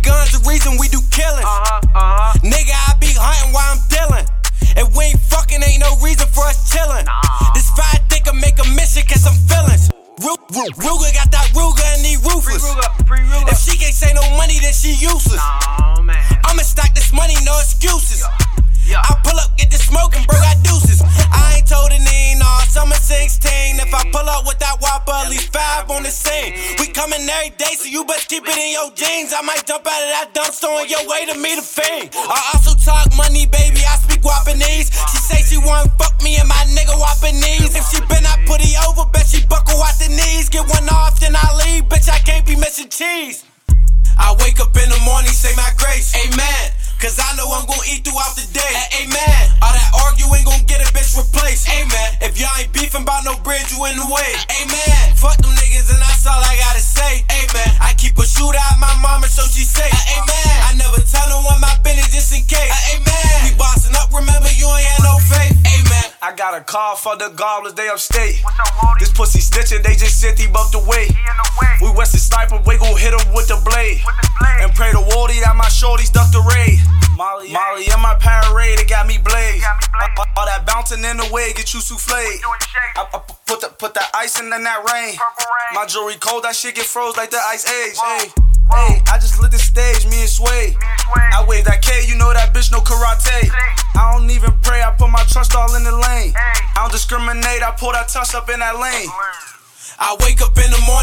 guns, the reason we do killings. Nigga, I be hunting while I'm dealing. If we ain't fucking, ain't no reason for us chillin'. This fire dick will make a mission, catch some feelings. Ruger got that Ruger and he ruthless. If she can't say no money, then she useless. I'ma stack this money, no excuses. I pull up, get the smoking, bro, got deuces. I ain't told a name, no, summer 16. If I pull up with that whopper, at least 5 on the scene. We coming every day, so you best keep it in your jeans. I might jump out of that dumpster on your way to meet a fiend. I also talk money, baby, I speak Wapanese. She say she wanna fuck me and my nigga Wapanese. If she been, I put it over, bet she buckle out the knees. Get one off, then I leave, bitch, I can't be missing cheese. I wake up in the morning, say my grace, amen. Cause I know I'm gon' eat throughout the day, amen. All that arguing gon' get a bitch replaced, amen. If y'all ain't beefing about no bridge, you in the way, amen. Fuck them niggas and that's all I gotta say, amen. I keep a shooter at my mama so she safe, amen. I never tell no one my business just in case, amen. We bossing up, remember you ain't had no faith, amen. I got a call for the goblins, they upstate. This pussy snitching, they just said he bumped away. We Western sniper, we gon' hit him with the blade. And pray to Wardy that my shorties duck the raid. Molly in my parade, they got me blazed. All that bouncing in the way, get you soufflé. I put that ice in that rain. My jewelry cold, that shit get froze like the ice age. Hey, I just lit the stage, me and Sway. I wave that K, you know that bitch no karate. I don't even pray, I put my trust all in the lane. I don't discriminate, I pull that touch up in that lane. I wake up in the morning.